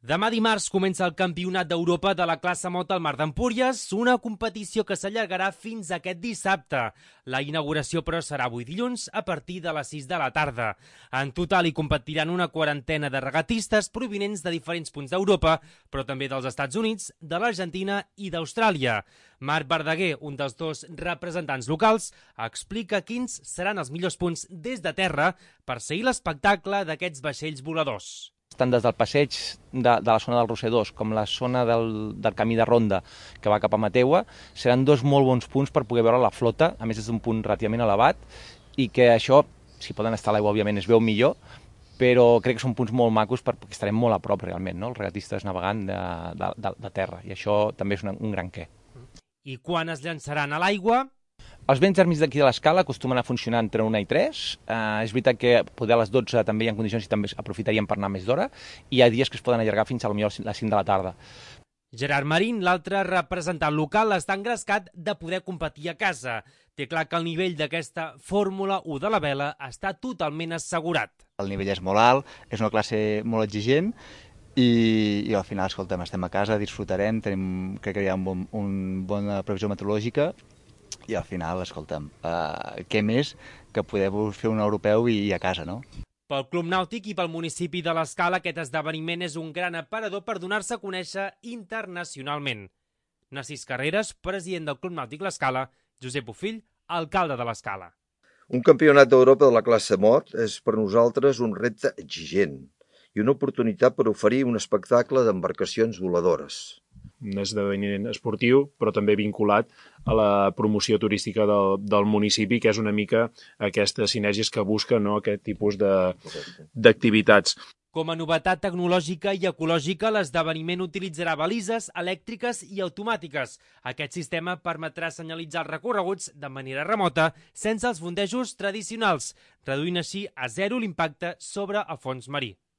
Demà dimarts comença el Campionat d'Europa de la classe mot al Mar d'Empúries, una competició que s'allargarà fins aquest dissabte. La inauguració, però, serà avui dilluns a partir de les 6 de la tarda. En total hi competiran una quarantena de regatistes provinents de diferents punts d'Europa, però també dels Estats Units, de l'Argentina i d'Austràlia. Marc Verdaguer, un dels dos representants locals, explica quins seran els millors punts des de terra per seguir l'espectacle d'aquests vaixells voladors. Tant des del passeig de la zona del Roser com la zona del camí de ronda que va cap a Mateua, seran dos molt bons punts per poder veure la flota, a més és d'un punt relativament elevat, i que això, si poden estar a l'aigua, òbviament es veu millor, però crec que són punts molt macos perquè estarem molt a prop realment, no? Els regatistes navegant de terra, i això també és un gran què. I quan es llançaran a l'aigua? Els vents àrmics d'aquí de l'escala acostumen a funcionar entre 1 i 3. És veritat que poder a les 12 també hi ha condicions i també aprofitaríem per anar més d'hora, i hi ha dies que es poden allargar fins a les 5 de la tarda. Gerard Marín, l'altre representant local, està engrescat de poder competir a casa. Té clar que el nivell d'aquesta Fórmula 1 de la vela està totalment assegurat. El nivell és molt alt, és una classe molt exigent, i al final, escolta'm, estem a casa, disfrutarem, crec que hi ha una bona previsió meteorològica, i al final, escolta'm, què més que poder fer un europeu i a casa, no? Pel Club Nàutic i pel municipi de l'Escala, aquest esdeveniment és un gran aparador per donar-se a conèixer internacionalment. Narcís Carreras, president del Club Nàutic l'Escala, Josep Bofill, alcalde de l'Escala. Un campionat d'Europa de la classe mot és per nosaltres un repte exigent i una oportunitat per oferir un espectacle d'embarcacions voladores. Un esdeveniment esportiu, però també vinculat a la promoció turística del municipi, que és una mica aquestes sinergies que busquen, no?, aquest tipus d'activitats. Com a novetat tecnològica i ecològica, l'esdeveniment utilitzarà balises elèctriques i automàtiques. Aquest sistema permetrà senyalitzar els recorreguts de manera remota, sense els fondejos tradicionals, reduint així a zero l'impacte sobre el fons marí.